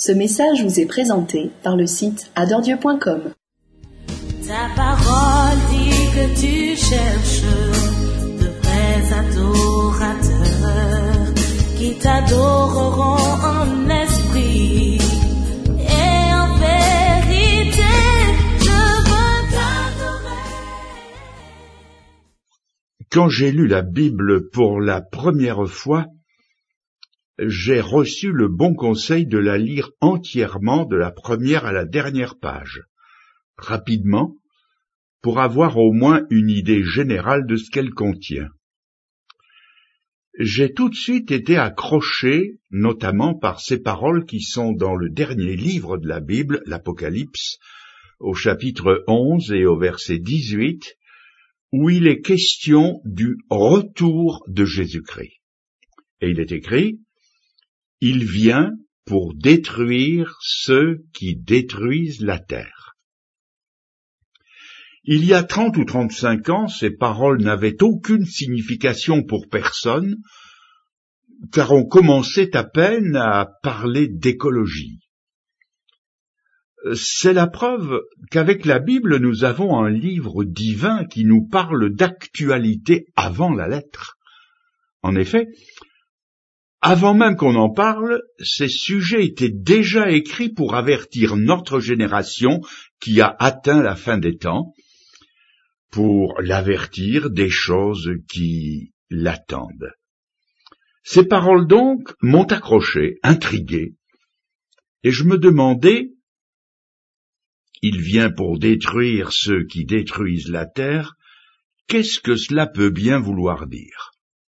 Ce message vous est présenté par le site adordieu.com. Ta parole dit que tu cherches de vrais adorateurs qui t'adoreront en esprit et en vérité. Je veux t'adorer. Quand j'ai lu la Bible pour la première fois, j'ai reçu le bon conseil de la lire entièrement de la première à la dernière page, rapidement, pour avoir au moins une idée générale de ce qu'elle contient. J'ai tout de suite été accroché, notamment par ces paroles qui sont dans le dernier livre de la Bible, l'Apocalypse, au chapitre 11 et au verset 18, où il est question du retour de Jésus-Christ. Et il est écrit: « Il vient pour détruire ceux qui détruisent la terre. » Il y a 30 ou 35 ans, ces paroles n'avaient aucune signification pour personne, car on commençait à peine à parler d'écologie. C'est la preuve qu'avec la Bible, nous avons un livre divin qui nous parle d'actualité avant la lettre. En effet, avant même qu'on en parle, ces sujets étaient déjà écrits pour avertir notre génération qui a atteint la fin des temps, pour l'avertir des choses qui l'attendent. Ces paroles donc m'ont accroché, intrigué, et je me demandais: il vient pour détruire ceux qui détruisent la terre, qu'est-ce que cela peut bien vouloir dire?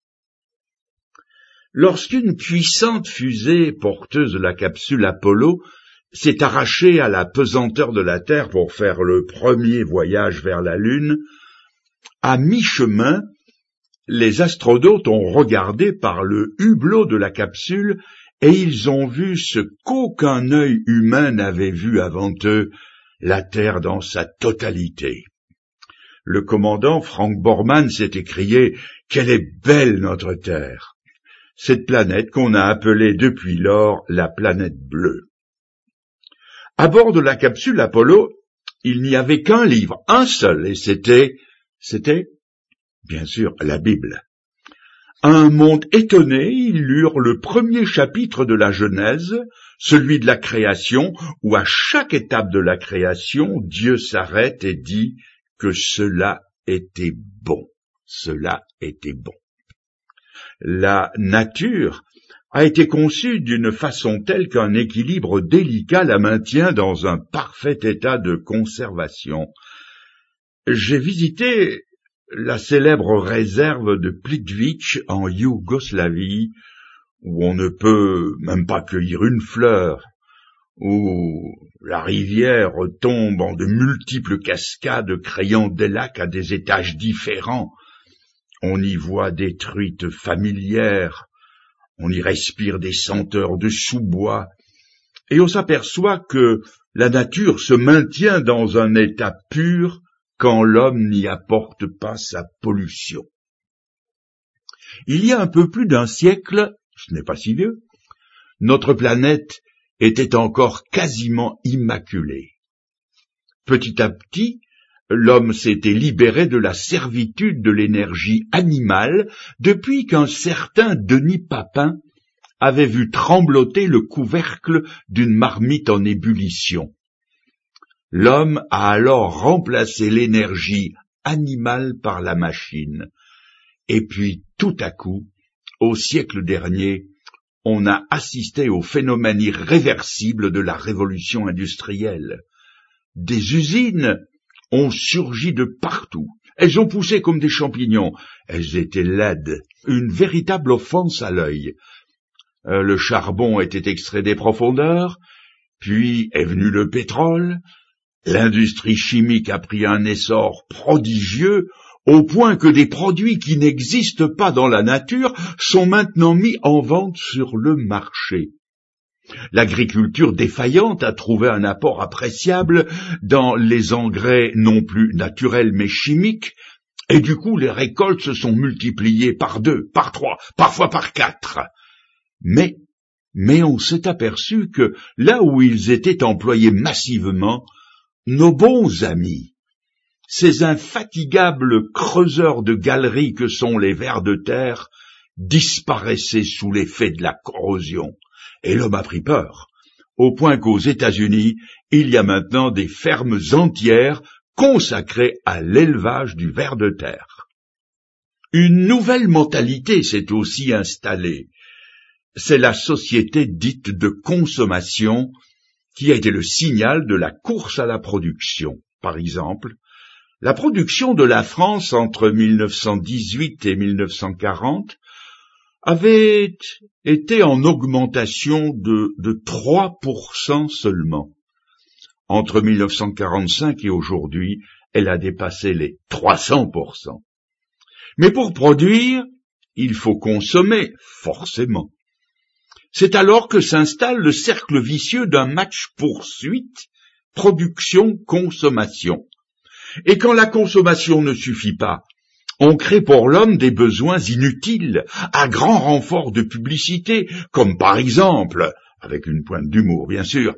Lorsqu'une puissante fusée porteuse de la capsule Apollo s'est arrachée à la pesanteur de la Terre pour faire le premier voyage vers la Lune, à mi-chemin, les astronautes ont regardé par le hublot de la capsule et ils ont vu ce qu'aucun œil humain n'avait vu avant eux, la Terre dans sa totalité. Le commandant Frank Borman s'est écrié: « Quelle est belle notre Terre !» Cette planète qu'on a appelée depuis lors la planète bleue. À bord de la capsule Apollo, il n'y avait qu'un livre, un seul, et c'était, bien sûr, la Bible. Un monde étonné, ils lurent le premier chapitre de la Genèse, celui de la création, où à chaque étape de la création, Dieu s'arrête et dit que cela était bon. Cela était bon. La nature a été conçue d'une façon telle qu'un équilibre délicat la maintient dans un parfait état de conservation. J'ai visité la célèbre réserve de Plitvice en Yougoslavie, où on ne peut même pas cueillir une fleur, où la rivière tombe en de multiples cascades créant des lacs à des étages différents. On y voit des truites familières, on y respire des senteurs de sous-bois, et on s'aperçoit que la nature se maintient dans un état pur quand l'homme n'y apporte pas sa pollution. Il y a un peu plus d'un siècle, ce n'est pas si vieux, notre planète était encore quasiment immaculée. Petit à petit, l'homme s'était libéré de la servitude de l'énergie animale depuis qu'un certain Denis Papin avait vu trembloter le couvercle d'une marmite en ébullition. L'homme a alors remplacé l'énergie animale par la machine. Et puis, tout à coup, au siècle dernier, on a assisté au phénomène irréversible de la révolution industrielle. Des usines ont surgi de partout. Elles ont poussé comme des champignons. Elles étaient laides, une véritable offense à l'œil. Le charbon était extrait des profondeurs, puis est venu le pétrole. L'industrie chimique a pris un essor prodigieux, au point que des produits qui n'existent pas dans la nature sont maintenant mis en vente sur le marché. L'agriculture défaillante a trouvé un apport appréciable dans les engrais non plus naturels mais chimiques, et du coup les récoltes se sont multipliées par 2, par 3, parfois par 4. Mais mais on s'est aperçu que là où ils étaient employés massivement, nos bons amis, ces infatigables creuseurs de galeries que sont les vers de terre, disparaissaient sous l'effet de la corrosion. Et l'homme a pris peur, au point qu'aux États-Unis, il y a maintenant des fermes entières consacrées à l'élevage du ver de terre. Une nouvelle mentalité s'est aussi installée. C'est la société dite de consommation qui a été le signal de la course à la production. Par exemple, la production de la France entre 1918 et 1940 avait été en augmentation de 3% seulement. Entre 1945 et aujourd'hui, elle a dépassé les 300%. Mais pour produire, il faut consommer, forcément. C'est alors que s'installe le cercle vicieux d'un match poursuite, production-consommation. Et quand la consommation ne suffit pas, on crée pour l'homme des besoins inutiles, à grand renfort de publicité, comme par exemple, avec une pointe d'humour bien sûr,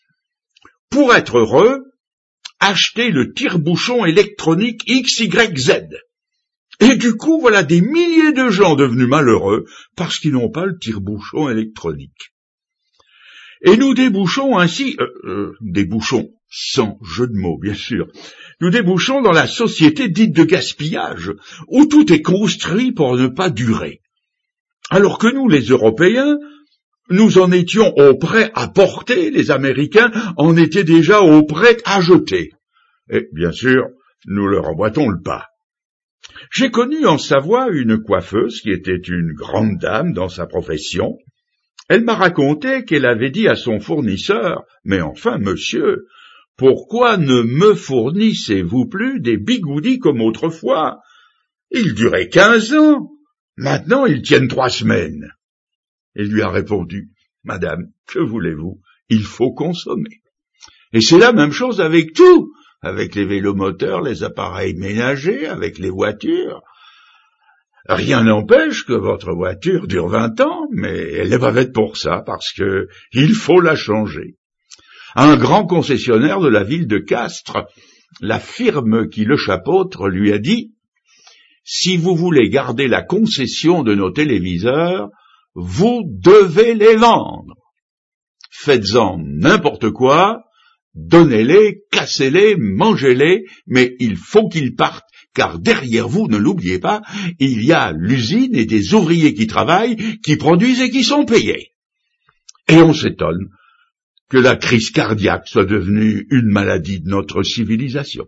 pour être heureux, acheter le tire-bouchon électronique XYZ. Et du coup, voilà des milliers de gens devenus malheureux parce qu'ils n'ont pas le tire-bouchon électronique. Et nous débouchons ainsi, débouchons sans jeu de mots bien sûr, nous débouchons dans la société dite de gaspillage, où tout est construit pour ne pas durer. Alors que nous, les Européens, nous en étions au prêt à porter, les Américains en étaient déjà au prêt à jeter. Et bien sûr, nous leur emboîtons le pas. J'ai connu en Savoie une coiffeuse qui était une grande dame dans sa profession. Elle m'a raconté qu'elle avait dit à son fournisseur « Mais enfin, monsieur, pourquoi ne me fournissez-vous plus des bigoudis comme autrefois? Ils duraient 15 ans, maintenant ils tiennent 3 semaines. » Elle lui a répondu « Madame, que voulez-vous? Il faut consommer. » Et c'est la même chose avec tout, avec les vélomoteurs, les appareils ménagers, avec les voitures. Rien n'empêche que votre voiture dure 20 ans, mais elle n'est pas faite pour ça, parce que il faut la changer. Un grand concessionnaire de la ville de Castres, la firme qui le chapeaute, lui a dit « Si vous voulez garder la concession de nos téléviseurs, vous devez les vendre. Faites-en n'importe quoi, donnez-les, cassez-les, mangez-les, mais il faut qu'ils partent, car derrière vous, ne l'oubliez pas, il y a l'usine et des ouvriers qui travaillent, qui produisent et qui sont payés. » Et on s'étonne que la crise cardiaque soit devenue une maladie de notre civilisation.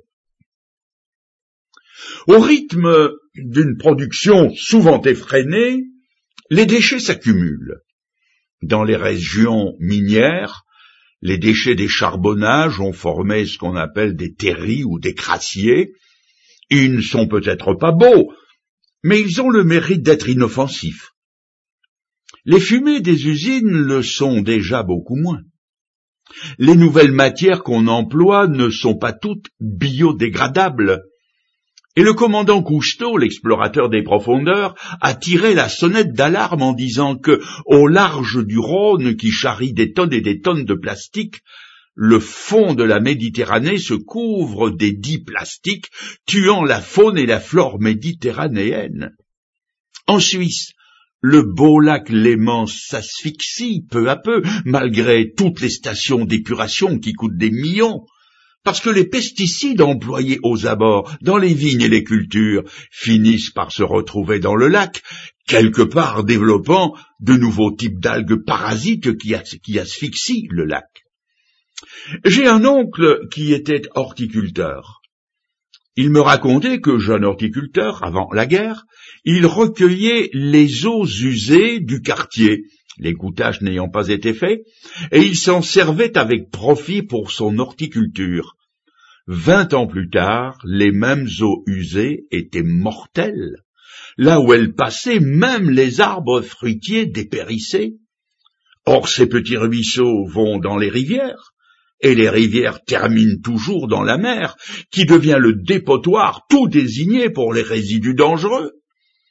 Au rythme d'une production souvent effrénée, les déchets s'accumulent. Dans les régions minières, les déchets des charbonnages ont formé ce qu'on appelle des terris ou des crassiers. Ils ne sont peut-être pas beaux, mais ils ont le mérite d'être inoffensifs. Les fumées des usines le sont déjà beaucoup moins. Les nouvelles matières qu'on emploie ne sont pas toutes biodégradables. Et le commandant Cousteau, l'explorateur des profondeurs, a tiré la sonnette d'alarme en disant que, au large du Rhône qui charrie des tonnes et des tonnes de plastique, le fond de la Méditerranée se couvre des dits plastiques, tuant la faune et la flore méditerranéenne. En Suisse, le beau lac Léman s'asphyxie peu à peu, malgré toutes les stations d'épuration qui coûtent des millions, parce que les pesticides employés aux abords, dans les vignes et les cultures, finissent par se retrouver dans le lac, quelque part développant de nouveaux types d'algues parasites qui asphyxient le lac. J'ai un oncle qui était horticulteur. Il me racontait que, jeune horticulteur, avant la guerre, il recueillait les eaux usées du quartier, l'égouttage n'ayant pas été fait, et il s'en servait avec profit pour son horticulture. 20 ans plus tard, les mêmes eaux usées étaient mortelles. Là où elles passaient, même les arbres fruitiers dépérissaient. Or, ces petits ruisseaux vont dans les rivières, et les rivières terminent toujours dans la mer, qui devient le dépotoir tout désigné pour les résidus dangereux.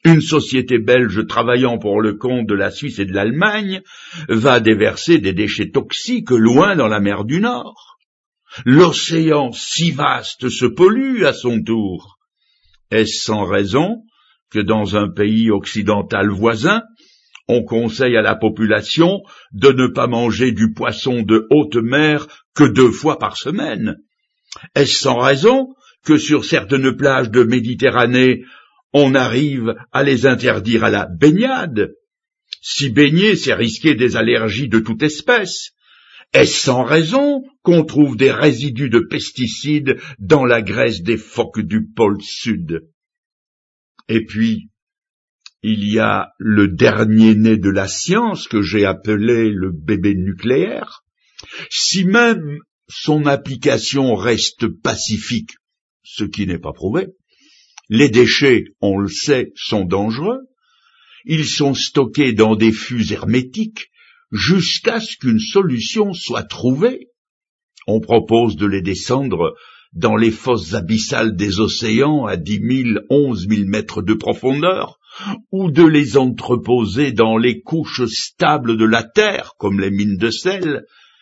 Une société belge travaillant pour le compte de la Suisse et de l'Allemagne va déverser des déchets toxiques loin dans la mer du Nord. L'océan si vaste se pollue à son tour. Est-ce sans raison que dans un pays occidental voisin, on conseille à la population de ne pas manger du poisson de haute mer que 2 fois par semaine? Est-ce sans raison que sur certaines plages de Méditerranée, on arrive à les interdire à la baignade? Si baigner, c'est risquer des allergies de toute espèce. Est-ce sans raison qu'on trouve des résidus de pesticides dans la graisse des phoques du pôle Sud? Et puis, il y a le dernier né de la science que j'ai appelé le bébé nucléaire. Si même son application reste pacifique, ce qui n'est pas prouvé, les déchets, on le sait, sont dangereux. Ils sont stockés dans des fûts hermétiques jusqu'à ce qu'une solution soit trouvée. On propose de les descendre dans les fosses abyssales des océans à 10 000, 11 000 mètres de profondeur, ou de les entreposer dans les couches stables de la terre, comme les mines de sel.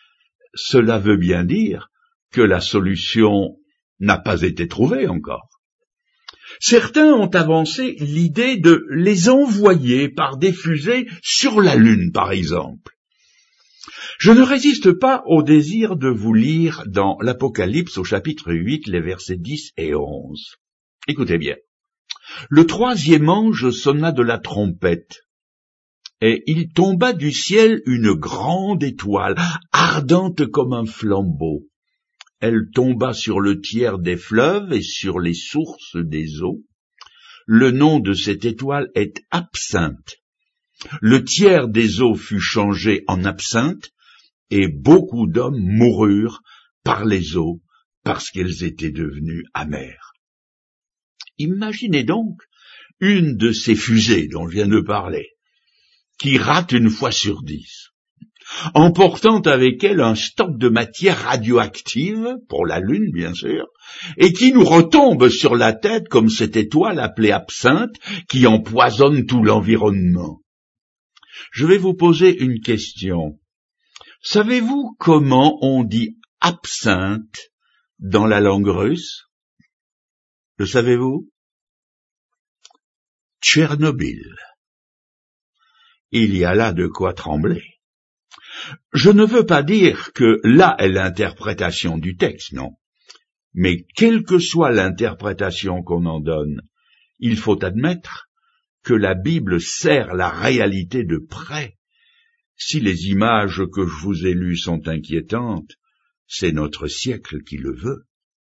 Cela veut bien dire que la solution n'a pas été trouvée encore. Certains ont avancé l'idée de les envoyer par des fusées sur la Lune, par exemple. Je ne résiste pas au désir de vous lire dans l'Apocalypse au chapitre 8, les versets 10 et 11. Écoutez bien. Le 3e ange sonna de la trompette, et il tomba du ciel une grande étoile, ardente comme un flambeau. Elle tomba sur le tiers des fleuves et sur les sources des eaux. Le nom de cette étoile est Absinthe. Le tiers des eaux fut changé en absinthe, et beaucoup d'hommes moururent par les eaux, parce qu'elles étaient devenues amères. Imaginez donc une de ces fusées dont je viens de parler, qui rate une fois sur 10, emportant avec elle un stock de matière radioactive, pour la Lune bien sûr, et qui nous retombe sur la tête comme cette étoile appelée Absinthe, qui empoisonne tout l'environnement. Je vais vous poser une question. Savez-vous comment on dit absinthe dans la langue russe? Le savez-vous? Tchernobyl. Il y a là de quoi trembler. Je ne veux pas dire que là est l'interprétation du texte, non. Mais quelle que soit l'interprétation qu'on en donne, il faut admettre que la Bible sert la réalité de près. Si les images que je vous ai lues sont inquiétantes, c'est notre siècle qui le veut.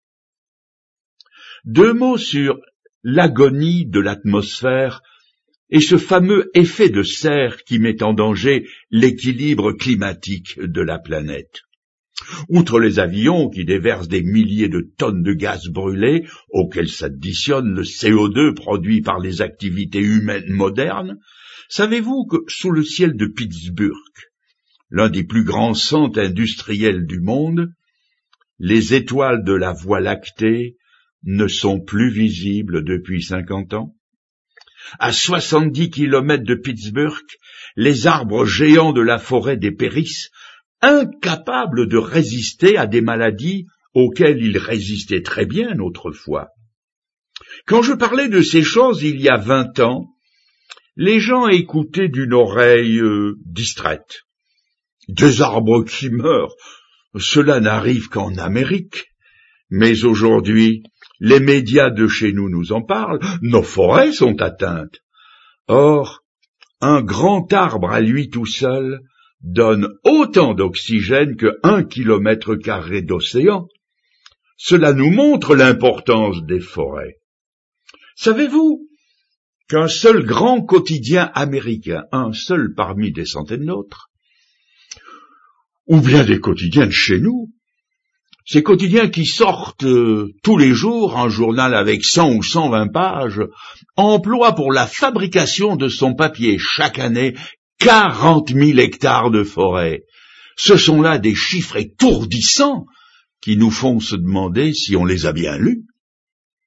2 mots sur l'agonie de l'atmosphère et ce fameux effet de serre qui met en danger l'équilibre climatique de la planète. Outre les avions qui déversent des milliers de tonnes de gaz brûlés, auxquels s'additionne le CO2 produit par les activités humaines modernes, savez-vous que sous le ciel de Pittsburgh, l'un des plus grands centres industriels du monde, les étoiles de la Voie lactée ne sont plus visibles depuis 50 ans? À 70 kilomètres de Pittsburgh, les arbres géants de la forêt des Périsse, incapables de résister à des maladies auxquelles ils résistaient très bien autrefois. Quand je parlais de ces choses il y a 20 ans, les gens écoutaient d'une oreille distraite. Des arbres qui meurent, cela n'arrive qu'en Amérique. Mais aujourd'hui, les médias de chez nous en parlent, nos forêts sont atteintes. Or, un grand arbre à lui tout seul donne autant d'oxygène que 1 kilomètre carré d'océan. Cela nous montre l'importance des forêts. Savez-vous qu'un seul grand quotidien américain, un seul parmi des centaines d'autres, ou bien des quotidiens de chez nous, ces quotidiens qui sortent tous les jours, un journal avec 100 ou 120 pages, emploient pour la fabrication de son papier chaque année 40 000 hectares de forêt. Ce sont là des chiffres étourdissants qui nous font se demander si on les a bien lus.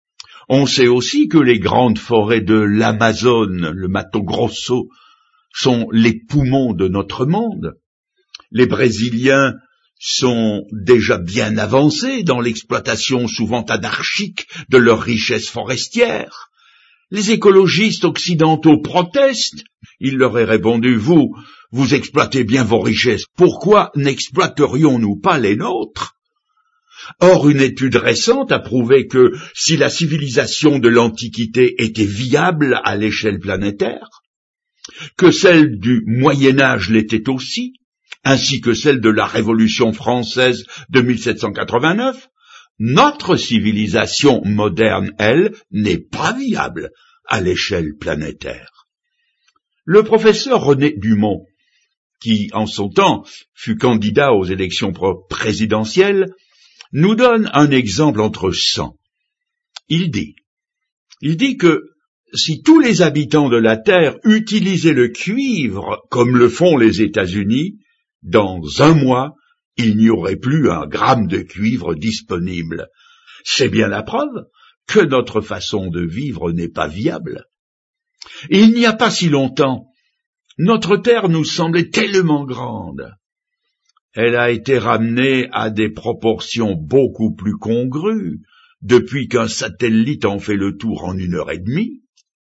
On sait aussi que les grandes forêts de l'Amazone, le Mato Grosso, sont les poumons de notre monde. Les Brésiliens sont déjà bien avancés dans l'exploitation souvent anarchique de leurs richesses forestières. Les écologistes occidentaux protestent. Il leur est répondu, vous exploitez bien vos richesses, pourquoi n'exploiterions-nous pas les nôtres? Or, une étude récente a prouvé que si la civilisation de l'Antiquité était viable à l'échelle planétaire, que celle du Moyen-Âge l'était aussi, ainsi que celle de la Révolution française de 1789, notre civilisation moderne, elle, n'est pas viable à l'échelle planétaire. Le professeur René Dumont, qui en son temps fut candidat aux élections présidentielles, nous donne un exemple entre 100. Il dit que si tous les habitants de la Terre utilisaient le cuivre comme le font les États-Unis, dans 1 mois, il n'y aurait plus 1 gramme de cuivre disponible. C'est bien la preuve que notre façon de vivre n'est pas viable. Et il n'y a pas si longtemps, notre Terre nous semblait tellement grande. Elle a été ramenée à des proportions beaucoup plus congrues depuis qu'un satellite en fait le tour en 1 heure et demie.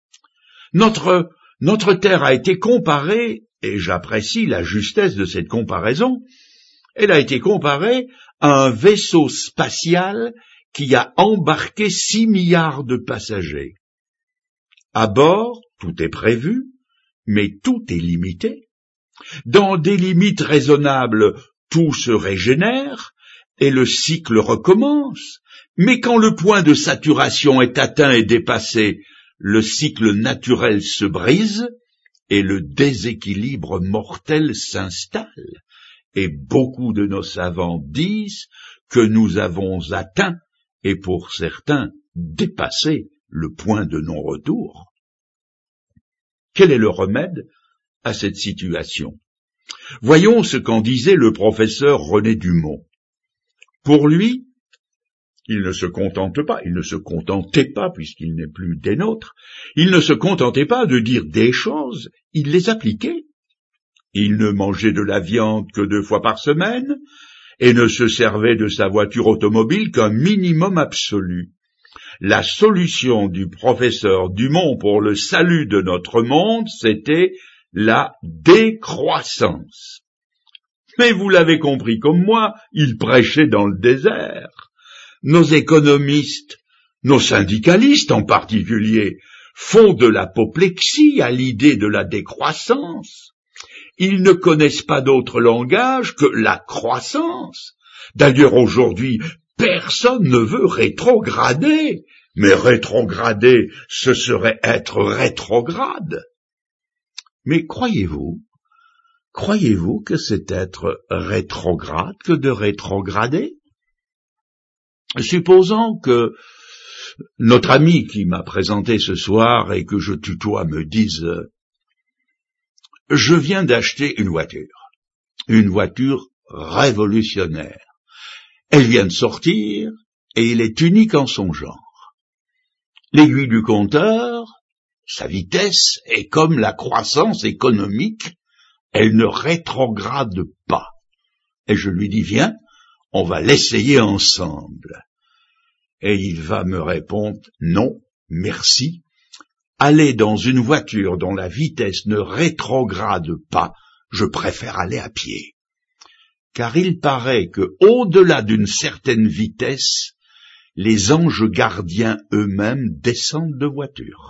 Notre Terre a été comparée, et j'apprécie la justesse de cette comparaison, elle a été comparée à un vaisseau spatial qui a embarqué 6 milliards de passagers. À bord, tout est prévu, mais tout est limité. Dans des limites raisonnables, tout se régénère et le cycle recommence, mais quand le point de saturation est atteint et dépassé, le cycle naturel se brise et le déséquilibre mortel s'installe. Et beaucoup de nos savants disent que nous avons atteint, et pour certains dépassé, le point de non-retour. Quel est le remède à cette situation? Voyons ce qu'en disait le professeur René Dumont. Pour lui, il ne se contentait pas, puisqu'il n'est plus des nôtres, il ne se contentait pas de dire des choses, il les appliquait. Il ne mangeait de la viande que 2 fois par semaine, et ne se servait de sa voiture automobile qu'un minimum absolu. La solution du professeur Dumont pour le salut de notre monde, c'était la décroissance. Mais vous l'avez compris comme moi, il prêchait dans le désert. Nos économistes, nos syndicalistes en particulier, font de l'apoplexie à l'idée de la décroissance. Ils ne connaissent pas d'autre langage que la croissance. D'ailleurs, aujourd'hui, personne ne veut rétrograder. Mais rétrograder, ce serait être rétrograde. Mais croyez-vous que c'est être rétrograde que de rétrograder? Supposons que notre ami qui m'a présenté ce soir et que je tutoie me dise « Je viens d'acheter une voiture révolutionnaire. Elle vient de sortir et elle est unique en son genre. L'aiguille du compteur, sa vitesse est comme la croissance économique, elle ne rétrograde pas. » Et je lui dis « Viens, on va l'essayer ensemble. » Et il va me répondre « Non, merci. Aller dans une voiture dont la vitesse ne rétrograde pas, je préfère aller à pied. » Car il paraît que, au-delà d'une certaine vitesse, les anges gardiens eux-mêmes descendent de voiture.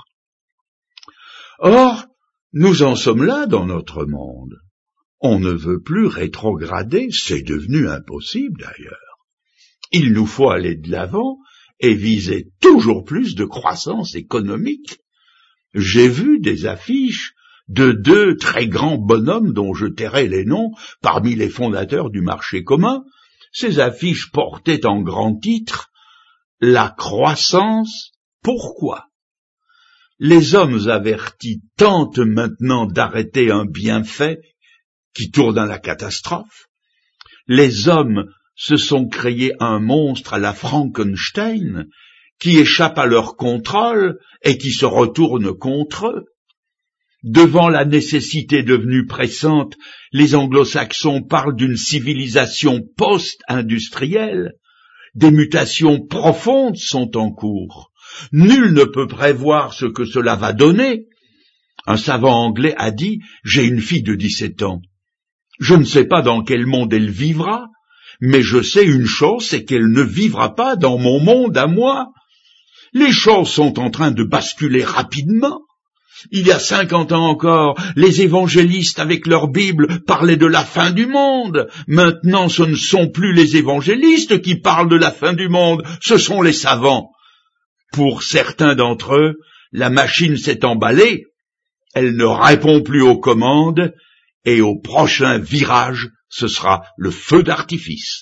Or, nous en sommes là dans notre monde. On ne veut plus rétrograder, c'est devenu impossible d'ailleurs. Il nous faut aller de l'avant et viser toujours plus de croissance économique. J'ai vu des affiches de 2 très grands bonhommes dont je tairai les noms parmi les fondateurs du marché commun. Ces affiches portaient en grand titre « La croissance, pourquoi ?» Les hommes avertis tentent maintenant d'arrêter un bienfait qui tourne à la catastrophe. Les hommes se sont créés un monstre à la Frankenstein qui échappent à leur contrôle et qui se retournent contre eux. Devant la nécessité devenue pressante, les anglo-saxons parlent d'une civilisation post-industrielle. Des mutations profondes sont en cours. Nul ne peut prévoir ce que cela va donner. Un savant anglais a dit « J'ai une fille de 17 ans. Je ne sais pas dans quel monde elle vivra, mais je sais une chose, c'est qu'elle ne vivra pas dans mon monde à moi. Les choses sont en train de basculer rapidement. Il y a 50 ans encore, les évangélistes avec leur Bible parlaient de la fin du monde. Maintenant, ce ne sont plus les évangélistes qui parlent de la fin du monde, ce sont les savants. Pour certains d'entre eux, la machine s'est emballée, elle ne répond plus aux commandes, et au prochain virage, ce sera le feu d'artifice.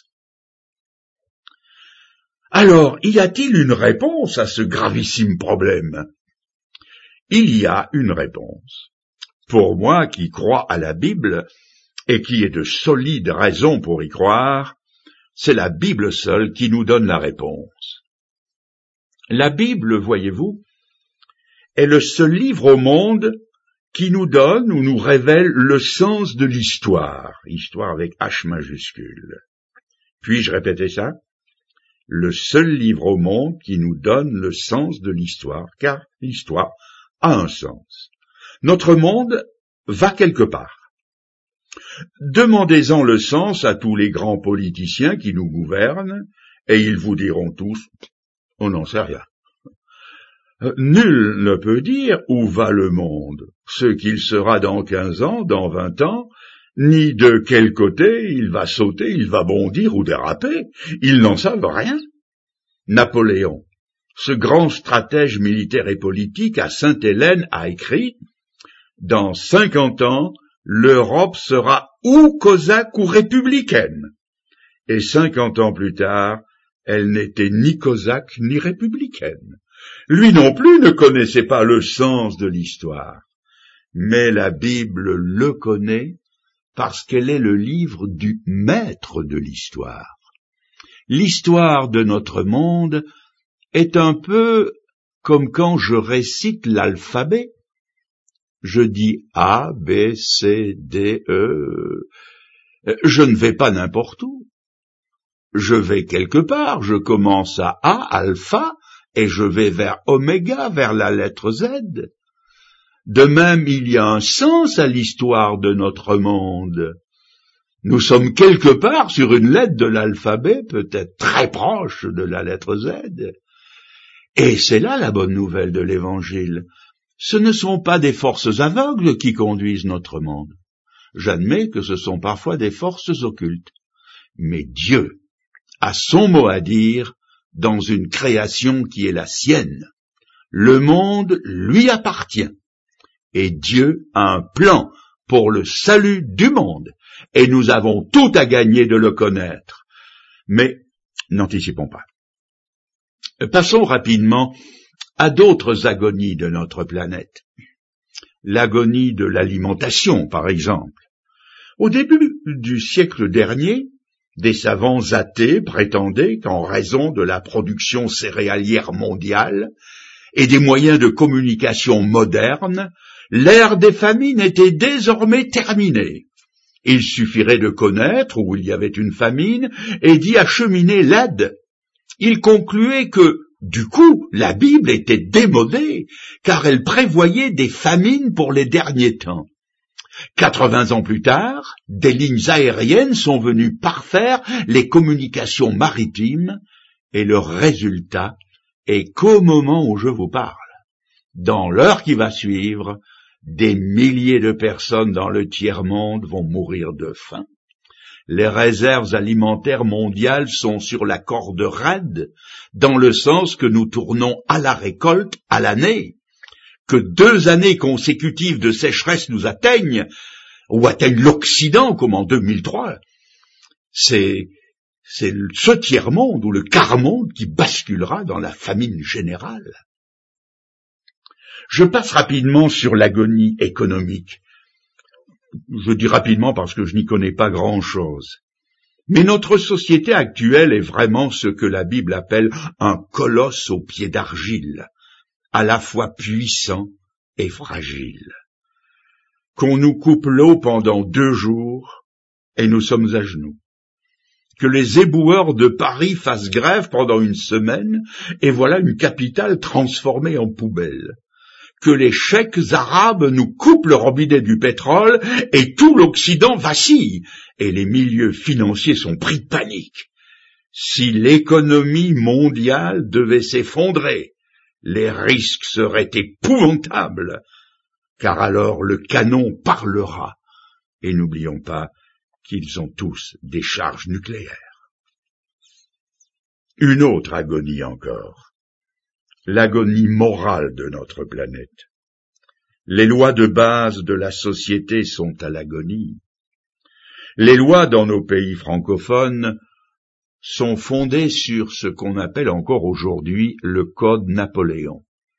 Alors, y a-t-il une réponse à ce gravissime problème ? Il y a une réponse. Pour moi qui crois à la Bible, et qui ai de solides raisons pour y croire, c'est la Bible seule qui nous donne la réponse. La Bible, voyez-vous, est le seul livre au monde qui nous donne ou nous révèle le sens de l'histoire, histoire avec H majuscule. Puis-je répéter ça ? Le seul livre au monde qui nous donne le sens de l'histoire, car l'histoire a un sens. Notre monde va quelque part. Demandez-en le sens à tous les grands politiciens qui nous gouvernent, et ils vous diront tous, on n'en sait rien. Nul ne peut dire où va le monde, ce qu'il sera dans 15 ans, dans 20 ans, ni de quel côté il va sauter, il va bondir ou déraper. Ils n'en savent rien. Napoléon, ce grand stratège militaire et politique à Sainte-Hélène, a écrit « Dans 50 ans, l'Europe sera ou cosaque ou républicaine. » Et 50 ans plus tard, elle n'était ni cosaque ni républicaine. Lui non plus ne connaissait pas le sens de l'histoire. Mais la Bible le connaît parce qu'elle est le livre du maître de l'histoire. L'histoire de notre monde est un peu comme quand je récite l'alphabet. Je dis A, B, C, D, E. Je ne vais pas n'importe où. Je vais quelque part, je commence à A, alpha, et je vais vers oméga, vers la lettre Z. De même, il y a un sens à l'histoire de notre monde. Nous sommes quelque part sur une lettre de l'alphabet, peut-être très proche de la lettre Z. Et c'est là la bonne nouvelle de l'Évangile. Ce ne sont pas des forces aveugles qui conduisent notre monde. J'admets que ce sont parfois des forces occultes. Mais Dieu a son mot à dire dans une création qui est la sienne. Le monde lui appartient. Et Dieu a un plan pour le salut du monde. Et nous avons tout à gagner de le connaître. Mais n'anticipons pas. Passons rapidement à d'autres agonies de notre planète. L'agonie de l'alimentation, par exemple. Au début du siècle dernier, des savants athées prétendaient qu'en raison de la production céréalière mondiale et des moyens de communication modernes, l'ère des famines était désormais terminée. Il suffirait de connaître où il y avait une famine et d'y acheminer l'aide. Il concluait que, du coup, la Bible était démodée, car elle prévoyait des famines pour les derniers temps. 80 ans plus tard, des lignes aériennes sont venues parfaire les communications maritimes, et le résultat est qu'au moment où je vous parle, dans l'heure qui va suivre, des milliers de personnes dans le tiers-monde vont mourir de faim. Les réserves alimentaires mondiales sont sur la corde raide, dans le sens que nous tournons à la récolte à l'année, que 2 années consécutives de sécheresse nous atteignent, ou atteignent l'Occident comme en 2003. C'est ce tiers-monde ou le quart-monde qui basculera dans la famine générale. Je passe rapidement sur l'agonie économique. Je dis rapidement parce que je n'y connais pas grand-chose. Mais notre société actuelle est vraiment ce que la Bible appelle un colosse aux pieds d'argile, à la fois puissant et fragile. Qu'on nous coupe l'eau pendant 2 jours, et nous sommes à genoux. Que les éboueurs de Paris fassent grève pendant 1 semaine, et voilà une capitale transformée en poubelle. Que les cheikhs arabes nous coupent le robinet du pétrole, et tout l'Occident vacille, et les milieux financiers sont pris de panique. Si l'économie mondiale devait s'effondrer, les risques seraient épouvantables, car alors le canon parlera, et n'oublions pas qu'ils ont tous des charges nucléaires. Une autre agonie encore, l'agonie morale de notre planète. Les lois de base de la société sont à l'agonie. Les lois dans nos pays francophones sont fondées sur ce qu'on appelle encore aujourd'hui le Code Napoléon.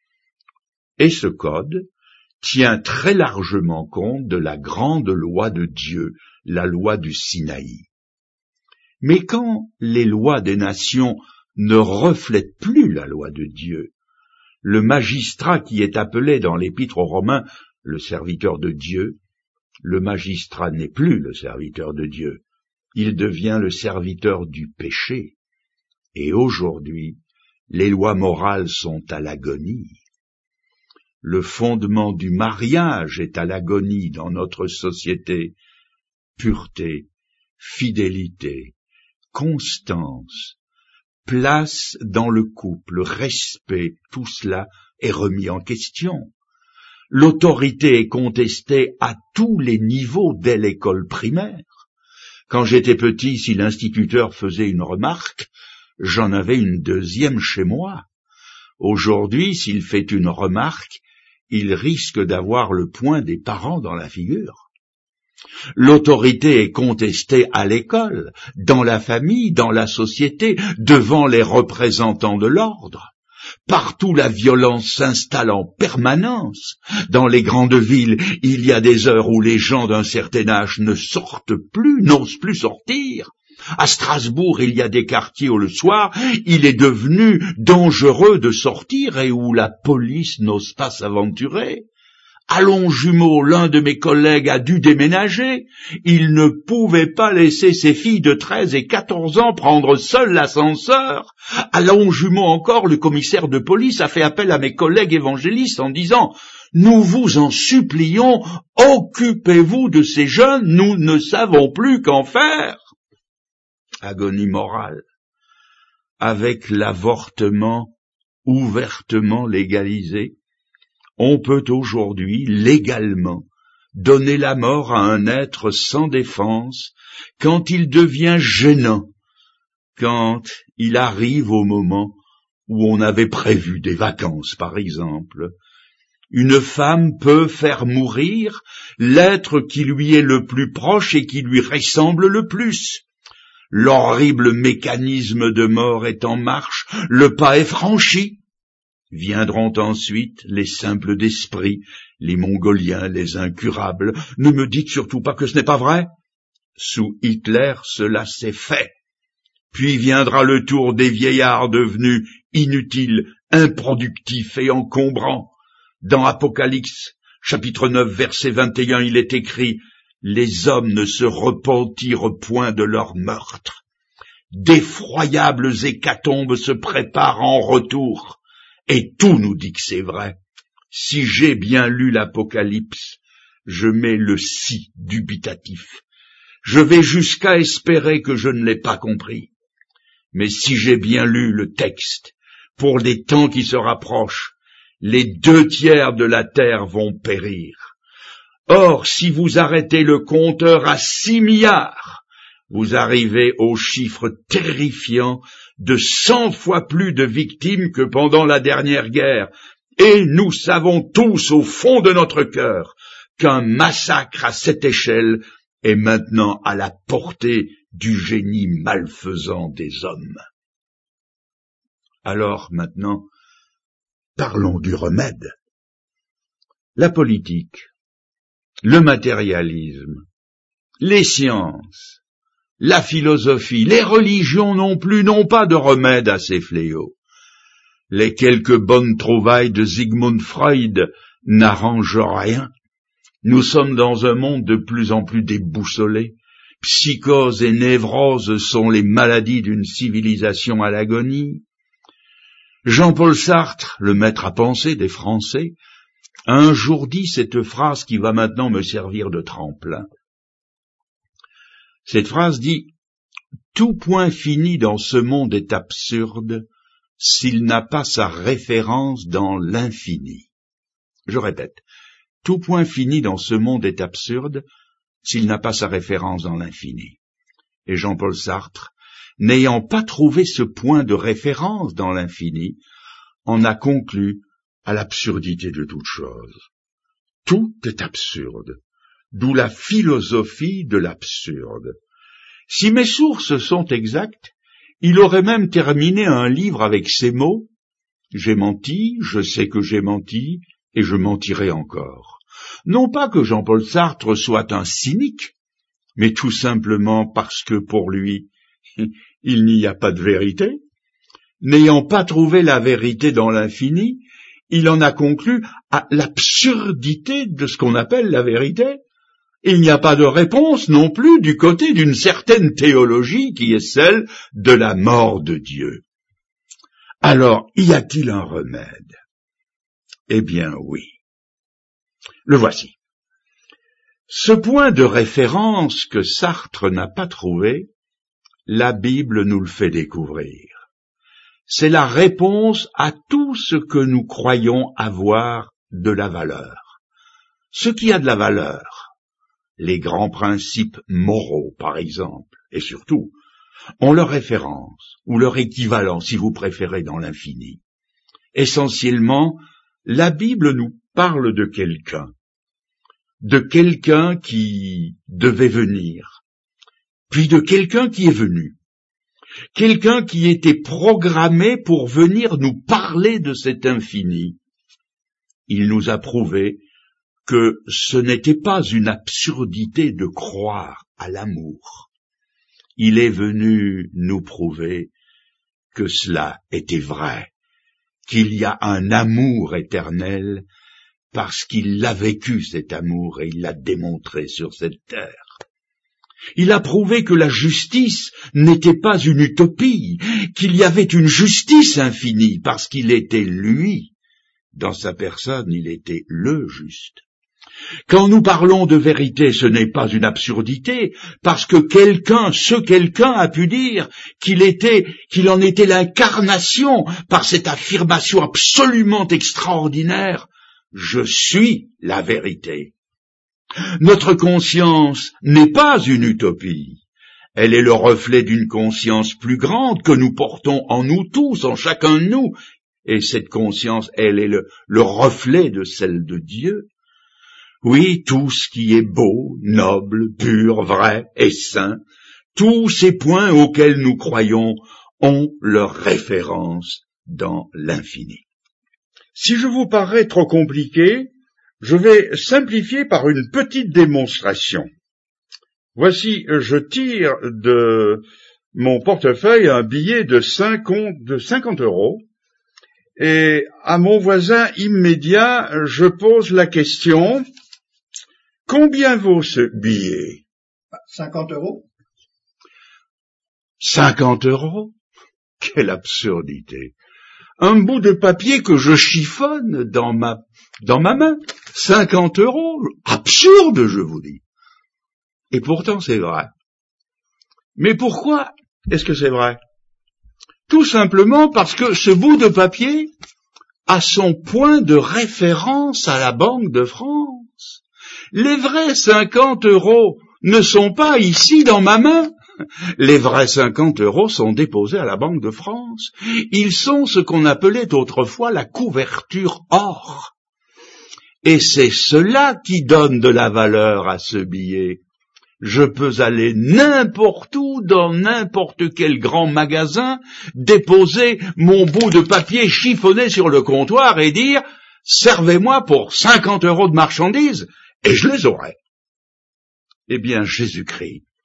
Et ce code tient très largement compte de la grande loi de Dieu, la loi du Sinaï. Mais quand les lois des nations ne reflètent plus la loi de Dieu, le magistrat qui est appelé dans l'Épître aux Romains le serviteur de Dieu, le magistrat n'est plus le serviteur de Dieu, il devient le serviteur du péché. Et aujourd'hui, les lois morales sont à l'agonie. Le fondement du mariage est à l'agonie dans notre société. Pureté, fidélité, constance, place dans le couple, respect, tout cela est remis en question. L'autorité est contestée à tous les niveaux dès l'école primaire. Quand j'étais petit, si l'instituteur faisait une remarque, j'en avais une deuxième chez moi. Aujourd'hui, s'il fait une remarque, il risque d'avoir le poing des parents dans la figure. L'autorité est contestée à l'école, dans la famille, dans la société, devant les représentants de l'ordre. Partout la violence s'installe en permanence. Dans les grandes villes, il y a des heures où les gens d'un certain âge ne sortent plus, n'osent plus sortir. À Strasbourg, il y a des quartiers où le soir, il est devenu dangereux de sortir et où la police n'ose pas s'aventurer. À Longjumeau, l'un de mes collègues a dû déménager. Il ne pouvait pas laisser ses filles de 13 et 14 ans prendre seules l'ascenseur. À Longjumeau encore, le commissaire de police a fait appel à mes collègues évangélistes en disant « Nous vous en supplions, occupez-vous de ces jeunes, nous ne savons plus qu'en faire. » Agonie morale. Avec l'avortement ouvertement légalisé, on peut aujourd'hui, légalement, donner la mort à un être sans défense quand il devient gênant, quand il arrive au moment où on avait prévu des vacances, par exemple. Une femme peut faire mourir l'être qui lui est le plus proche et qui lui ressemble le plus. L'horrible mécanisme de mort est en marche, le pas est franchi. Viendront ensuite les simples d'esprit, les Mongoliens, les incurables. Ne me dites surtout pas que ce n'est pas vrai. Sous Hitler, cela s'est fait. Puis viendra le tour des vieillards devenus inutiles, improductifs et encombrants. Dans Apocalypse, chapitre 9, verset 21, il est écrit « Les hommes ne se repentirent point de leur meurtre. D'effroyables hécatombes se préparent en retour. » Et tout nous dit que c'est vrai. Si j'ai bien lu l'Apocalypse, je mets le si dubitatif. Je vais jusqu'à espérer que je ne l'ai pas compris. Mais si j'ai bien lu le texte, pour les temps qui se rapprochent, les 2/3 de la terre vont périr. Or, si vous arrêtez le compteur à 6 milliards, vous arrivez au chiffre terrifiant de 100 fois plus de victimes que pendant la dernière guerre. Et nous savons tous au fond de notre cœur qu'un massacre à cette échelle est maintenant à la portée du génie malfaisant des hommes. Alors maintenant, parlons du remède. La politique, le matérialisme, les sciences la philosophie, les religions non plus n'ont pas de remède à ces fléaux. Les quelques bonnes trouvailles de Sigmund Freud n'arrangent rien. Nous sommes dans un monde de plus en plus déboussolé. Psychose et névrose sont les maladies d'une civilisation à l'agonie. Jean-Paul Sartre, le maître à penser des Français, a un jour dit cette phrase qui va maintenant me servir de tremplin. Cette phrase dit « Tout point fini dans ce monde est absurde s'il n'a pas sa référence dans l'infini. » Je répète, « Tout point fini dans ce monde est absurde s'il n'a pas sa référence dans l'infini. » Et Jean-Paul Sartre, n'ayant pas trouvé ce point de référence dans l'infini, en a conclu à l'absurdité de toute chose. Tout est absurde, d'où la philosophie de l'absurde. Si mes sources sont exactes, il aurait même terminé un livre avec ces mots « J'ai menti, je sais que j'ai menti, et je mentirai encore ». Non pas que Jean-Paul Sartre soit un cynique, mais tout simplement parce que pour lui, il n'y a pas de vérité. N'ayant pas trouvé la vérité dans l'infini, il en a conclu à l'absurdité de ce qu'on appelle la vérité. Il n'y a pas de réponse non plus du côté d'une certaine théologie qui est celle de la mort de Dieu. Alors, y a-t-il un remède? Eh bien oui. Le voici. Ce point de référence que Sartre n'a pas trouvé, la Bible nous le fait découvrir. C'est la réponse à tout ce que nous croyons avoir de la valeur. Ce qui a de la valeur, les grands principes moraux par exemple, et surtout, ont leur référence, ou leur équivalent si vous préférez dans l'infini. Essentiellement, la Bible nous parle de quelqu'un qui devait venir, puis de quelqu'un qui est venu, quelqu'un qui était programmé pour venir nous parler de cet infini. Il nous a prouvé que ce n'était pas une absurdité de croire à l'amour. Il est venu nous prouver que cela était vrai, qu'il y a un amour éternel, parce qu'il l'a vécu cet amour et il l'a démontré sur cette terre. Il a prouvé que la justice n'était pas une utopie, qu'il y avait une justice infinie, parce qu'il était lui. Dans sa personne, il était le juste. Quand nous parlons de vérité, ce n'est pas une absurdité, parce que ce quelqu'un a pu dire qu'il en était l'incarnation par cette affirmation absolument extraordinaire. Je suis la vérité. Notre conscience n'est pas une utopie. Elle est le reflet d'une conscience plus grande que nous portons en nous tous, en chacun de nous. Et cette conscience, elle est le reflet de celle de Dieu. Oui, tout ce qui est beau, noble, pur, vrai et saint, tous ces points auxquels nous croyons ont leur référence dans l'infini. Si je vous parais trop compliqué, je vais simplifier par une petite démonstration. Voici, je tire de mon portefeuille un billet de 50 €, et à mon voisin immédiat, je pose la question, combien vaut ce billet? 50 €. 50 €? Quelle absurdité! Un bout de papier que je chiffonne dans ma main. 50 €? Absurde, je vous dis. Et pourtant, c'est vrai. Mais pourquoi est-ce que c'est vrai? Tout simplement parce que ce bout de papier a son point de référence à la Banque de France. Les vrais 50 € ne sont pas ici dans ma main. Les vrais 50 € sont déposés à la Banque de France. Ils sont ce qu'on appelait autrefois la couverture or. Et c'est cela qui donne de la valeur à ce billet. Je peux aller n'importe où, dans n'importe quel grand magasin, déposer mon bout de papier chiffonné sur le comptoir et dire « Servez-moi pour 50 € de marchandises » et je les aurai. Eh bien, Jésus-Christ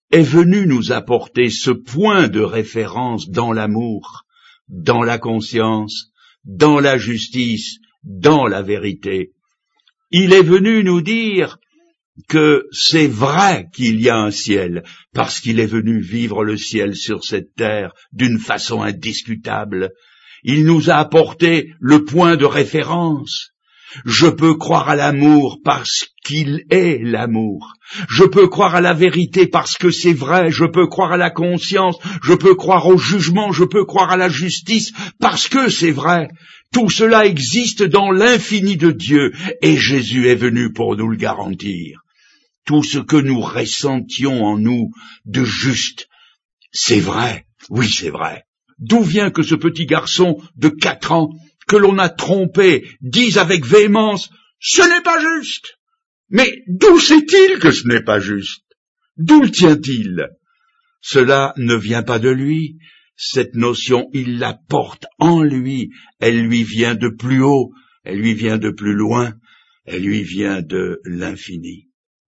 est venu nous apporter ce point de référence dans l'amour, dans la conscience, dans la justice, dans la vérité. Il est venu nous dire que c'est vrai qu'il y a un ciel, parce qu'il est venu vivre le ciel sur cette terre d'une façon indiscutable. Il nous a apporté le point de référence. Je peux croire à l'amour parce qu'il est l'amour. Je peux croire à la vérité parce que c'est vrai. Je peux croire à la conscience. Je peux croire au jugement. Je peux croire à la justice parce que c'est vrai. Tout cela existe dans l'infini de Dieu et Jésus est venu pour nous le garantir. Tout ce que nous ressentions en nous de juste, c'est vrai. Oui, c'est vrai. D'où vient que ce petit garçon de 4 ans que l'on a trompé dise avec véhémence « Ce n'est pas juste !» Mais d'où sait-il que ce n'est pas juste? D'où le tient-il? Cela ne vient pas de lui. Cette notion, il la porte en lui. Elle lui vient de plus haut, elle lui vient de plus loin, elle lui vient de l'infini.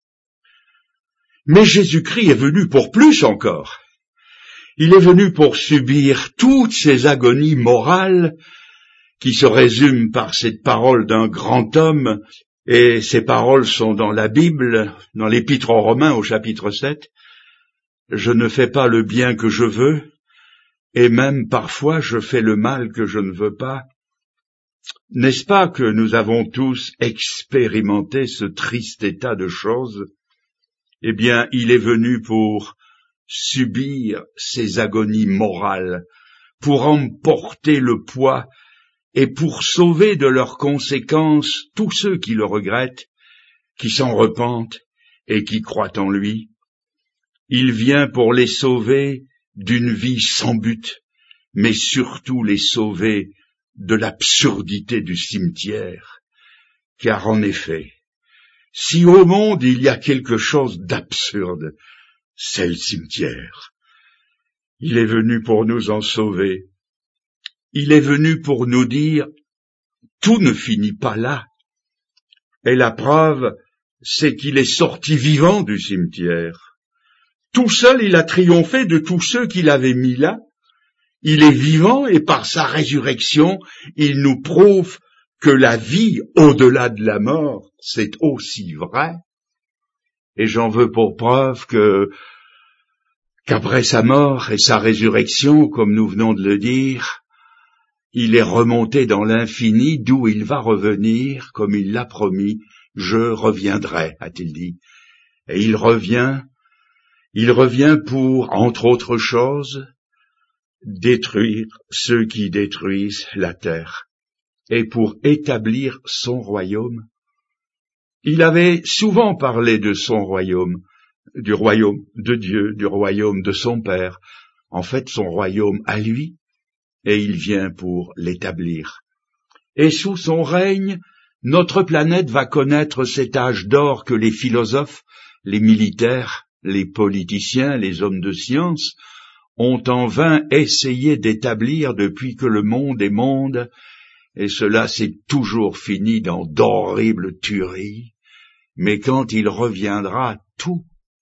Mais Jésus-Christ est venu pour plus encore. Il est venu pour subir toutes ces agonies morales qui se résument par cette parole d'un grand homme, et ces paroles sont dans la Bible, dans l'Épître aux Romains au chapitre 7. Je ne fais pas le bien que je veux, et même parfois je fais le mal que je ne veux pas. N'est-ce pas que nous avons tous expérimenté ce triste état de choses? Eh bien, il est venu pour subir ces agonies morales, pour emporter le poids et pour sauver de leurs conséquences tous ceux qui le regrettent, qui s'en repentent et qui croient en lui. Il vient pour les sauver d'une vie sans but, mais surtout les sauver de l'absurdité du cimetière. Car en effet, si au monde il y a quelque chose d'absurde, c'est le cimetière. Il est venu pour nous en sauver. Il est venu pour nous dire « Tout ne finit pas là ». Et la preuve, c'est qu'il est sorti vivant du cimetière. Tout seul, il a triomphé de tous ceux qu'il avait mis là. Il est vivant et par sa résurrection, il nous prouve que la vie au-delà de la mort, c'est aussi vrai. Et j'en veux pour preuve qu'après sa mort et sa résurrection, comme nous venons de le dire, il est remonté dans l'infini, d'où il va revenir, comme il l'a promis, « Je reviendrai », a-t-il dit. Et il revient pour, entre autres choses, détruire ceux qui détruisent la terre, et pour établir son royaume. Il avait souvent parlé de son royaume, du royaume de Dieu, du royaume de son Père, en fait son royaume à lui, et il vient pour l'établir. Et sous son règne, notre planète va connaître cet âge d'or que les philosophes, les militaires, les politiciens, les hommes de science ont en vain essayé d'établir depuis que le monde est monde, et cela s'est toujours fini dans d'horribles tueries. Mais quand il reviendra, tout,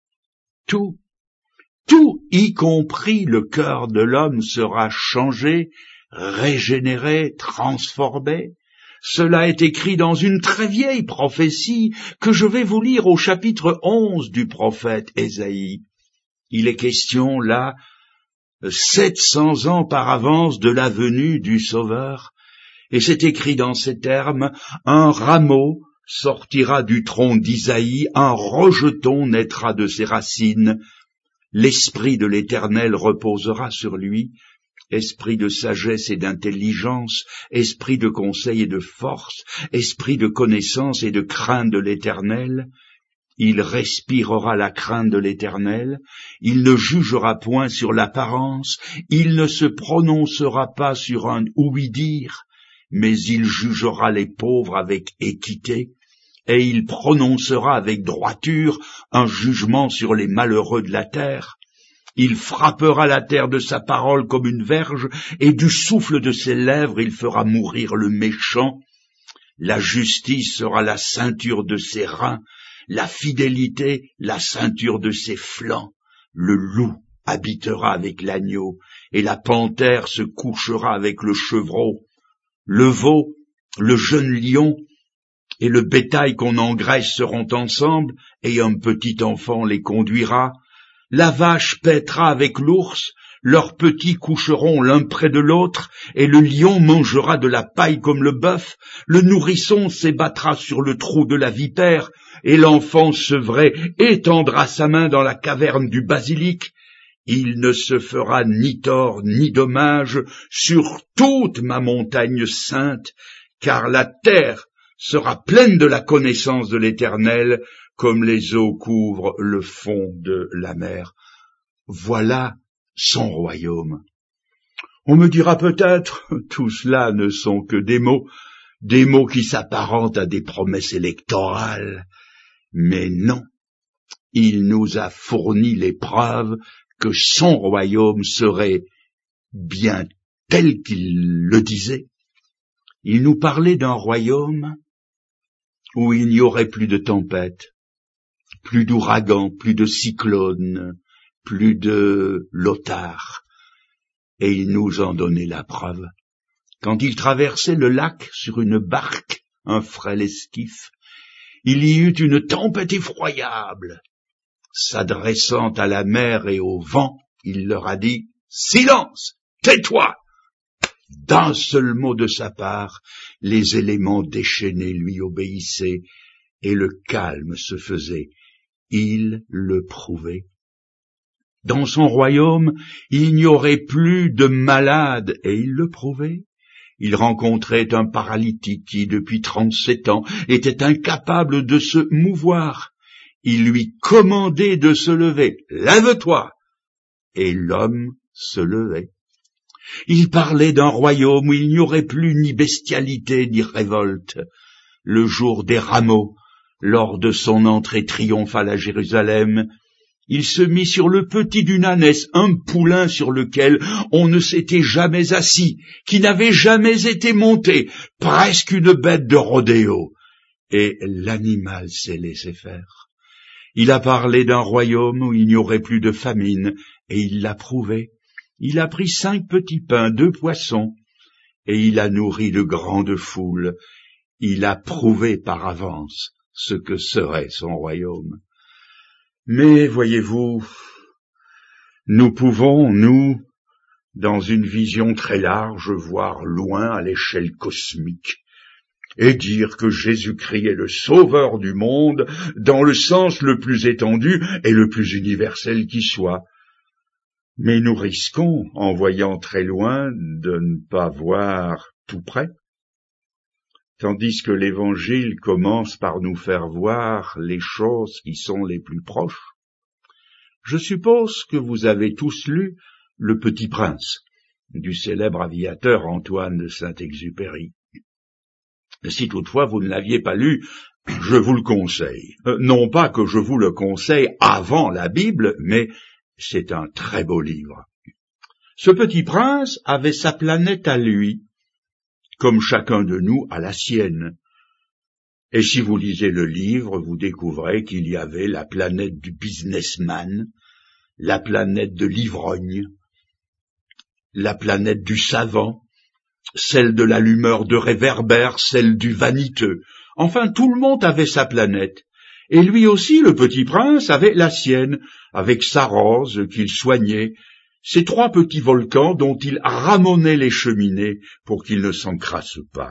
y compris le cœur de l'homme, sera changé, régénéré, transformé. Cela est écrit dans une très vieille prophétie que je vais vous lire au chapitre 11 du prophète Ésaïe. Il est question là, 700 ans par avance de la venue du Sauveur, et c'est écrit dans ces termes, « Un rameau sortira du tronc d'Isaïe, un rejeton naîtra de ses racines. L'esprit de l'Éternel reposera sur lui, esprit de sagesse et d'intelligence, esprit de conseil et de force, esprit de connaissance et de crainte de l'Éternel. Il respirera la crainte de l'Éternel, il ne jugera point sur l'apparence, il ne se prononcera pas sur un ouï-dire, mais il jugera les pauvres avec équité, et il prononcera avec droiture un jugement sur les malheureux de la terre. Il frappera la terre de sa parole comme une verge, et du souffle de ses lèvres il fera mourir le méchant. La justice sera la ceinture de ses reins, la fidélité la ceinture de ses flancs. Le loup habitera avec l'agneau, et la panthère se couchera avec le chevreau. Le veau, le jeune lion et le bétail qu'on engraisse seront ensemble, et un petit enfant les conduira. La vache paîtra avec l'ours, leurs petits coucheront l'un près de l'autre, et le lion mangera de la paille comme le bœuf. Le nourrisson s'ébattra sur le trou de la vipère, et l'enfant sevré étendra sa main dans la caverne du basilic. Il ne se fera ni tort ni dommage sur toute ma montagne sainte, car la terre sera pleine de la connaissance de l'Éternel, comme les eaux couvrent le fond de la mer. Voilà son royaume. On me dira peut-être, tout cela ne sont que des mots qui s'apparentent à des promesses électorales. Mais non, il nous a fourni les preuves que son royaume serait bien tel qu'il le disait. Il nous parlait d'un royaume où il n'y aurait plus de tempêtes, plus d'ouragans, plus de cyclones, plus de lotards. Et il nous en donnait la preuve. Quand il traversait le lac sur une barque, un frêle esquif, il y eut une tempête effroyable. S'adressant à la mer et au vent, il leur a dit « Silence, tais-toi !» D'un seul mot de sa part, les éléments déchaînés lui obéissaient, et le calme se faisait. Il le prouvait. Dans son royaume, il n'y aurait plus de malades, et il le prouvait. Il rencontrait un paralytique qui, depuis 37 ans, était incapable de se mouvoir. Il lui commandait de se lever. « Lève-toi !» Et l'homme se levait. Il parlait d'un royaume où il n'y aurait plus ni bestialité ni révolte. Le jour des rameaux, lors de son entrée triomphale à Jérusalem, il se mit sur le petit d'une ânesse, un poulain sur lequel on ne s'était jamais assis, qui n'avait jamais été monté, presque une bête de rodéo. Et l'animal s'est laissé faire. Il a parlé d'un royaume où il n'y aurait plus de famine, et il l'a prouvé. Il a pris 5 petits pains, 2 poissons, et il a nourri de grandes foules. Il a prouvé par avance ce que serait son royaume. Mais, voyez-vous, nous pouvons, nous, dans une vision très large, voir loin à l'échelle cosmique, et dire que Jésus-Christ est le sauveur du monde dans le sens le plus étendu et le plus universel qui soit. Mais nous risquons, en voyant très loin, de ne pas voir tout près, tandis que l'Évangile commence par nous faire voir les choses qui sont les plus proches. Je suppose que vous avez tous lu Le Petit Prince, du célèbre aviateur Antoine de Saint-Exupéry. Si toutefois vous ne l'aviez pas lu, je vous le conseille. Non pas que je vous le conseille avant la Bible, mais c'est un très beau livre. Ce petit prince avait sa planète à lui, comme chacun de nous a la sienne. Et si vous lisez le livre, vous découvrez qu'il y avait la planète du businessman, la planète de l'ivrogne, la planète du savant, celle de l'allumeur de réverbère, celle du vaniteux. Enfin, tout le monde avait sa planète. Et lui aussi, le petit prince, avait la sienne, avec sa rose qu'il soignait, ces 3 petits volcans dont il ramonait les cheminées pour qu'ils ne s'encrassent pas.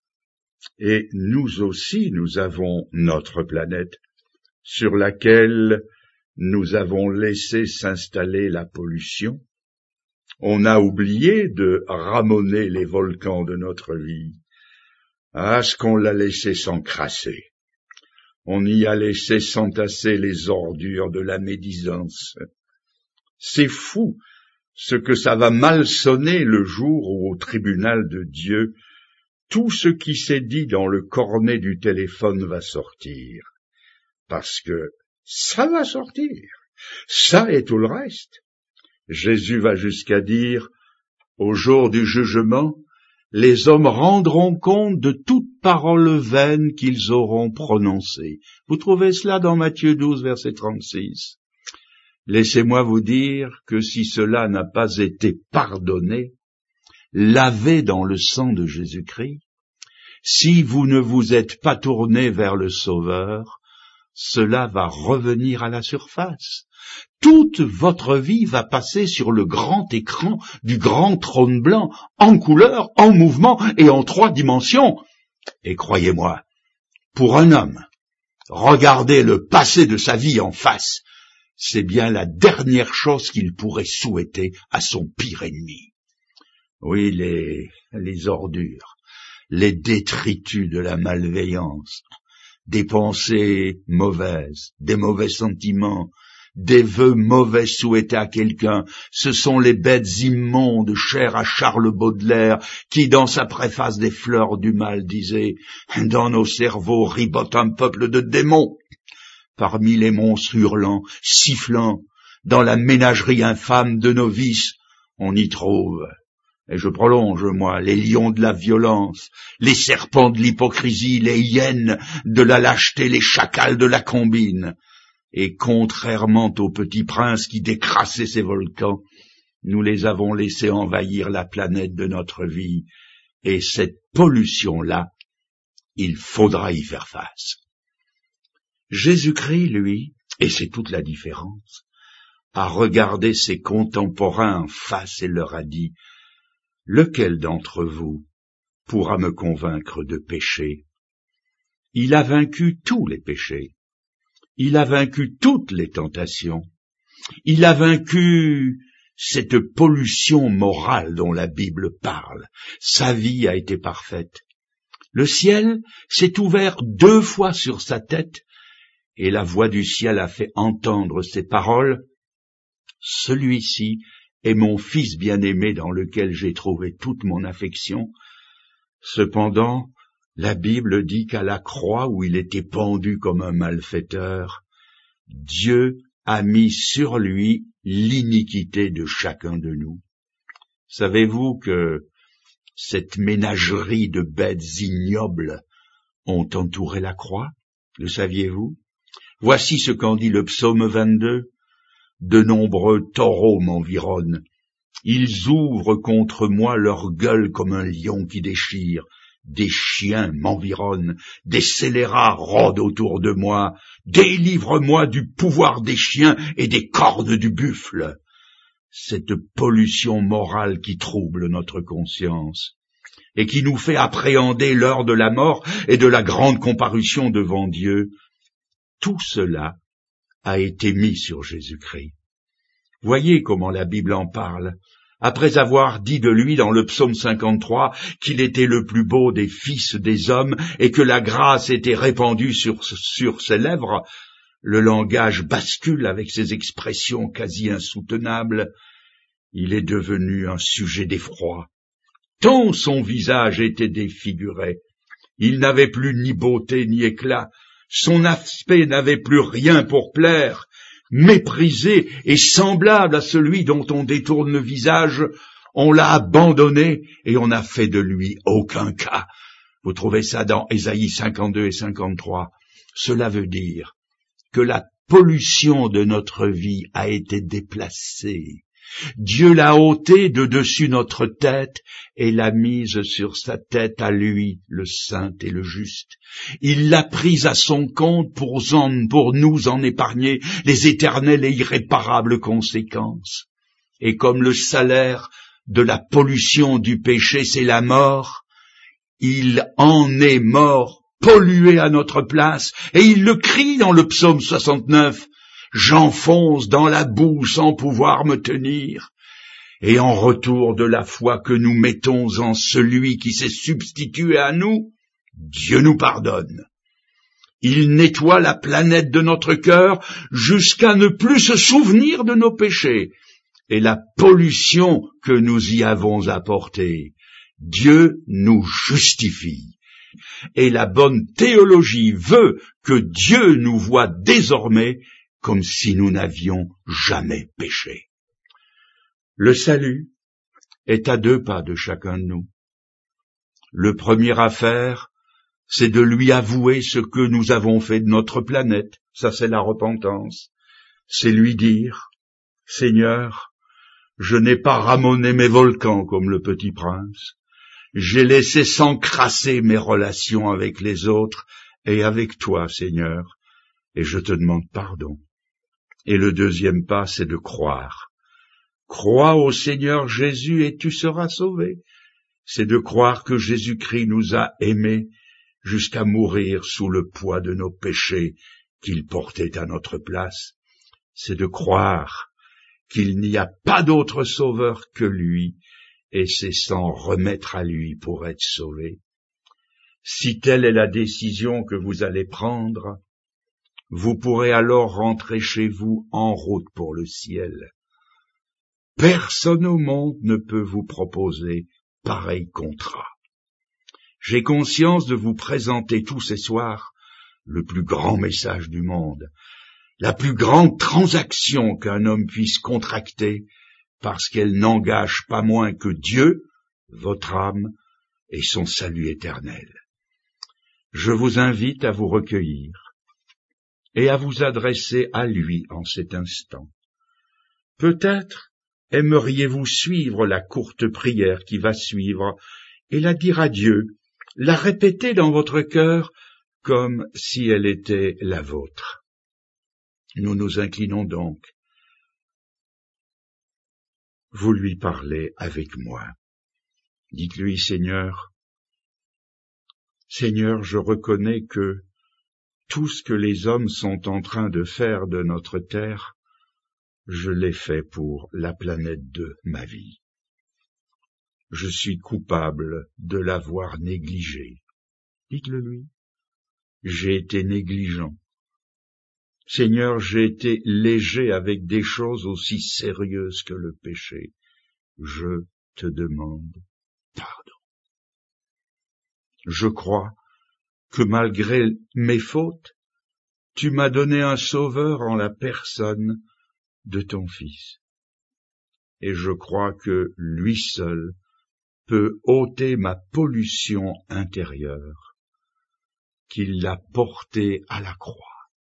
Et nous aussi, nous avons notre planète, sur laquelle nous avons laissé s'installer la pollution. On a oublié de ramoner les volcans de notre vie. Ah, ce qu'on l'a laissé s'encrasser. On y a laissé s'entasser les ordures de la médisance. C'est fou ce que ça va mal sonner le jour où, au tribunal de Dieu, tout ce qui s'est dit dans le cornet du téléphone va sortir. Parce que ça va sortir. Ça et tout le reste. Jésus va jusqu'à dire, au jour du jugement, les hommes rendront compte de toute parole vaine qu'ils auront prononcée. Vous trouvez cela dans Matthieu 12, verset 36. Laissez-moi vous dire que si cela n'a pas été pardonné, lavé dans le sang de Jésus-Christ, si vous ne vous êtes pas tourné vers le Sauveur, cela va revenir à la surface. Toute votre vie va passer sur le grand écran du grand trône blanc, en couleur, en mouvement et en 3 dimensions. Et croyez-moi, pour un homme, regarder le passé de sa vie en face, c'est bien la dernière chose qu'il pourrait souhaiter à son pire ennemi. Oui, les ordures, les détritus de la malveillance, des pensées mauvaises, des mauvais sentiments, des vœux mauvais souhaités à quelqu'un, ce sont les bêtes immondes chères à Charles Baudelaire, qui dans sa préface des Fleurs du mal disait « Dans nos cerveaux ribote un peuple de démons ». Parmi les monstres hurlants, sifflants, dans la ménagerie infâme de nos vices, on y trouve, et je prolonge, moi, les lions de la violence, les serpents de l'hypocrisie, les hyènes de la lâcheté, les chacals de la combine. Et contrairement au petit prince qui décrassait ses volcans, nous les avons laissés envahir la planète de notre vie, et cette pollution-là, il faudra y faire face. Jésus-Christ, lui, et c'est toute la différence, a regardé ses contemporains en face et leur a dit « Lequel d'entre vous pourra me convaincre de péché ?» Il a vaincu tous les péchés. Il a vaincu toutes les tentations. Il a vaincu cette pollution morale dont la Bible parle. Sa vie a été parfaite. Le ciel s'est ouvert 2 fois sur sa tête et la voix du ciel a fait entendre ces paroles. Celui-ci est mon fils bien-aimé dans lequel j'ai trouvé toute mon affection. Cependant, la Bible dit qu'à la croix où il était pendu comme un malfaiteur, Dieu a mis sur lui l'iniquité de chacun de nous. Savez-vous que cette ménagerie de bêtes ignobles ont entouré la croix? Le saviez-vous? Voici ce qu'en dit le psaume 22. De nombreux taureaux m'environnent. Ils ouvrent contre moi leur gueule comme un lion qui déchire. Des chiens m'environnent, des scélérats rôdent autour de moi. Délivre-moi du pouvoir des chiens et des cornes du buffle. Cette pollution morale qui trouble notre conscience et qui nous fait appréhender l'heure de la mort et de la grande comparution devant Dieu, tout cela a été mis sur Jésus-Christ. Voyez comment la Bible en parle. Après avoir dit de lui dans le psaume 53 qu'il était le plus beau des fils des hommes et que la grâce était répandue sur ses lèvres, le langage bascule avec ses expressions quasi insoutenables. Il est devenu un sujet d'effroi, tant son visage était défiguré. Il n'avait plus ni beauté ni éclat, son aspect n'avait plus rien pour plaire. Méprisé et semblable à celui dont on détourne le visage, on l'a abandonné et on n'a fait de lui aucun cas. Vous trouvez ça dans Ésaïe 52 et 53. Cela veut dire que la pollution de notre vie a été déplacée. Dieu l'a ôtée de dessus notre tête et l'a mise sur sa tête à lui, le saint et le juste. Il l'a prise à son compte pour nous en épargner les éternelles et irréparables conséquences. Et comme le salaire de la pollution du péché, c'est la mort, il en est mort, pollué à notre place, et il le crie dans le psaume 69. J'enfonce dans la boue sans pouvoir me tenir. Et en retour de la foi que nous mettons en celui qui s'est substitué à nous, Dieu nous pardonne. Il nettoie la planète de notre cœur jusqu'à ne plus se souvenir de nos péchés et la pollution que nous y avons apportée. Dieu nous justifie. Et la bonne théologie veut que Dieu nous voie désormais comme si nous n'avions jamais péché. Le salut est à 2 pas de chacun de nous. Le premier à faire, c'est de lui avouer ce que nous avons fait de notre planète. Ça, c'est la repentance. C'est lui dire, Seigneur, je n'ai pas ramoné mes volcans comme le petit prince. J'ai laissé s'encrasser mes relations avec les autres et avec toi, Seigneur, et je te demande pardon. Et le deuxième pas, c'est de croire. Crois au Seigneur Jésus et tu seras sauvé. C'est de croire que Jésus-Christ nous a aimés jusqu'à mourir sous le poids de nos péchés qu'il portait à notre place. C'est de croire qu'il n'y a pas d'autre sauveur que lui, et c'est s'en remettre à lui pour être sauvé. Si telle est la décision que vous allez prendre, vous pourrez alors rentrer chez vous en route pour le ciel. Personne au monde ne peut vous proposer pareil contrat. J'ai conscience de vous présenter tous ces soirs le plus grand message du monde, la plus grande transaction qu'un homme puisse contracter, parce qu'elle n'engage pas moins que Dieu, votre âme, et son salut éternel. Je vous invite à vous recueillir et à vous adresser à lui en cet instant. Peut-être aimeriez-vous suivre la courte prière qui va suivre et la dire à Dieu, la répéter dans votre cœur comme si elle était la vôtre. Nous nous inclinons donc. Vous lui parlez avec moi. Dites-lui, Seigneur, je reconnais que tout ce que les hommes sont en train de faire de notre terre, je l'ai fait pour la planète de ma vie. Je suis coupable de l'avoir négligé. Dites-le lui. J'ai été négligent. Seigneur, j'ai été léger avec des choses aussi sérieuses que le péché. Je te demande pardon. Je crois que malgré mes fautes, tu m'as donné un sauveur en la personne de ton Fils. Et je crois que lui seul peut ôter ma pollution intérieure, qu'il l'a portée à la croix.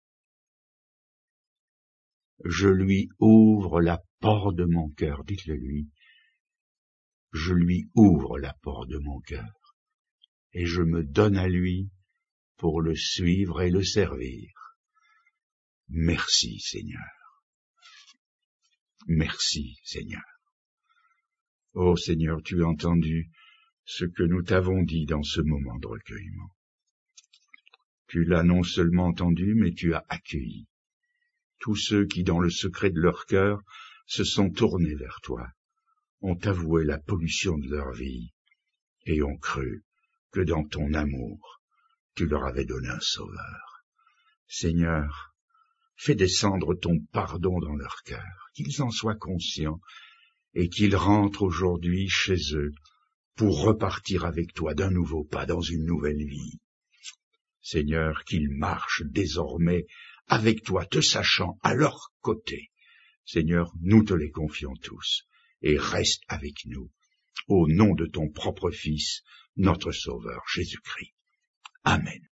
Je lui ouvre la porte de mon cœur, dites-le lui. Je lui ouvre la porte de mon cœur et je me donne à lui pour le suivre et le servir. Merci, Seigneur. Merci, Seigneur. Ô Seigneur, tu as entendu ce que nous t'avons dit dans ce moment de recueillement. Tu l'as non seulement entendu, mais tu as accueilli. Tous ceux qui, dans le secret de leur cœur, se sont tournés vers toi, ont avoué la pollution de leur vie et ont cru que dans ton amour, tu leur avais donné un sauveur. Seigneur, fais descendre ton pardon dans leur cœur, qu'ils en soient conscients et qu'ils rentrent aujourd'hui chez eux pour repartir avec toi d'un nouveau pas dans une nouvelle vie. Seigneur, qu'ils marchent désormais avec toi, te sachant à leur côté. Seigneur, nous te les confions tous, et reste avec nous, au nom de ton propre Fils, notre Sauveur, Jésus-Christ. Amen.